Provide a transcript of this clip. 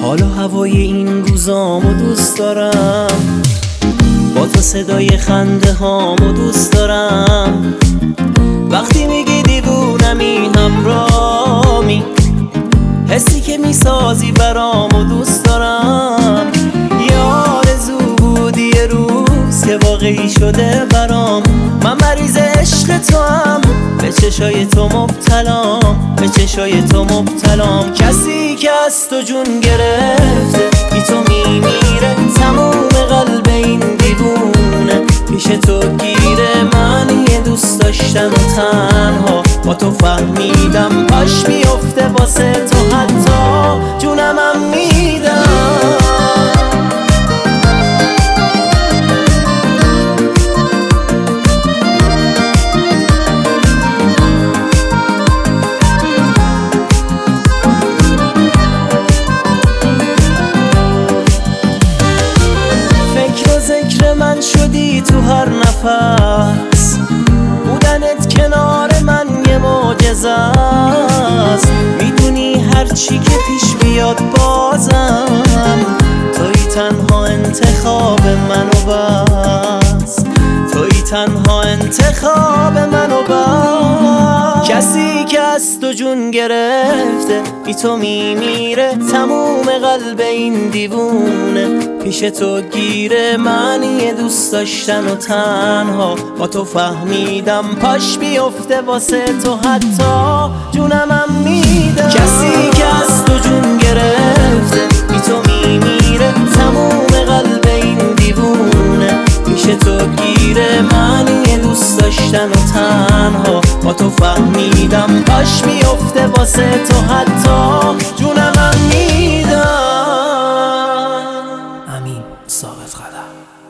حال و هوای این روزامو دوست دارم، با تو صدای خنده هامو دوست دارم. وقتی میگی دیوونمی همرامی، حسی که میسازی برامو دوست دارم. یه آرزو بود یه روز که واقعی شده برام. من مریض عشق تو هم، به چشای تو مبتلام، به چشای تو مبتلام. کسی که از تو جون گرفته بی تو میمیره، تموم قلب این دیوونه پیش تو گیره. من یه دوست داشتن و تنها با تو فهمیدم، پاش بیفته واسه تو حتی جونمم میدم. ذکر من شدی تو هر نفس، بودنت کنار من یه معجزه است. میدونی هر چی که پیش بیاد بازم، توی تنها انتخاب منو بس، توی تنها انتخاب منو بس. کسی که از تو جون گرفته بی تو میمیره، تموم قلب این دیوونه پیش تو گیره. من یه دوست داشتن و تنها با تو فهمیدم، پاش بیفته واسه تو حتی جونمم میدم. کسی که از تو جون گرفته بی تو میمیره، تموم قلب این دیوونه پیش تو گیره. من یه دوست داشتن و تنها با تو فهمیدم، پاش بیفته واسه تو حتی جونمم میدم. امین ثابت قدم.